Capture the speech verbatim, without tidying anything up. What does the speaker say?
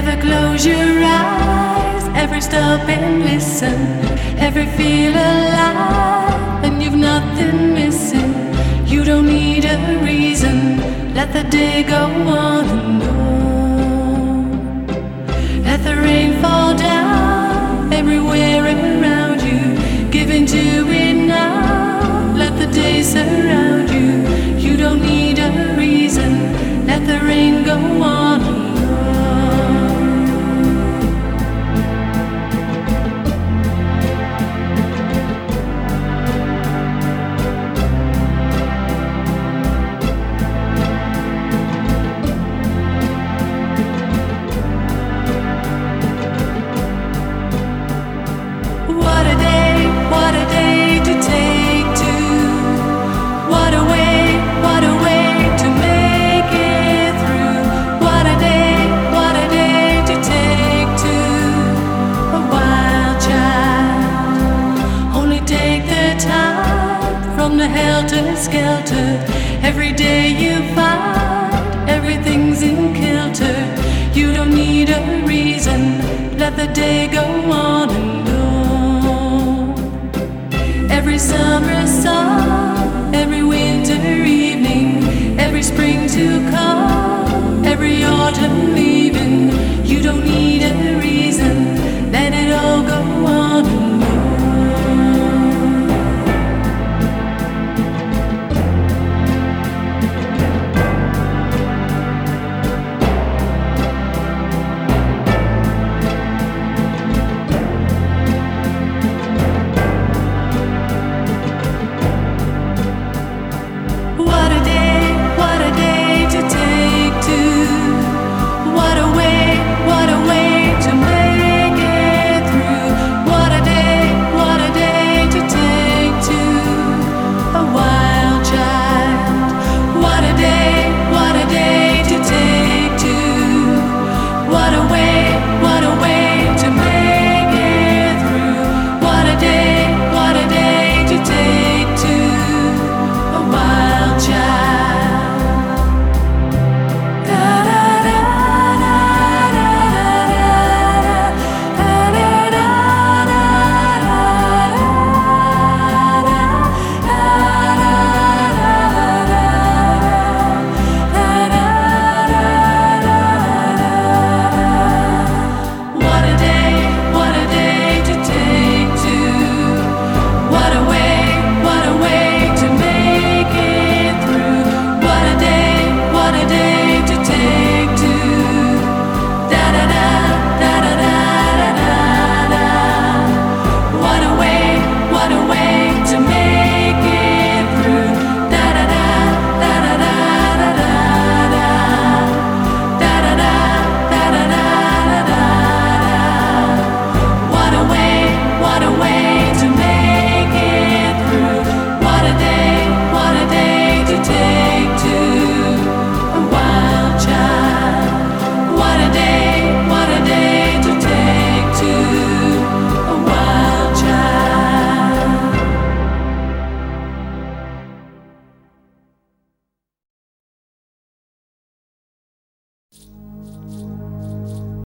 Never close your eyes, every stop and listen, every feel alive, and you've nothing missing. You don't need a reason, let the day go on and on. Let the rain fall down everywhere around you, give into it now, let the day surround you. You don't need a reason, let the rain go on and on. What a day, what a day to take to. What a way, what a way to make it through. What a day, what a day to take to. A wild child, only take the time from the helter-skelter. Every day you find everything's in kilter. You don't need a reason, let the day go on and on. Every summer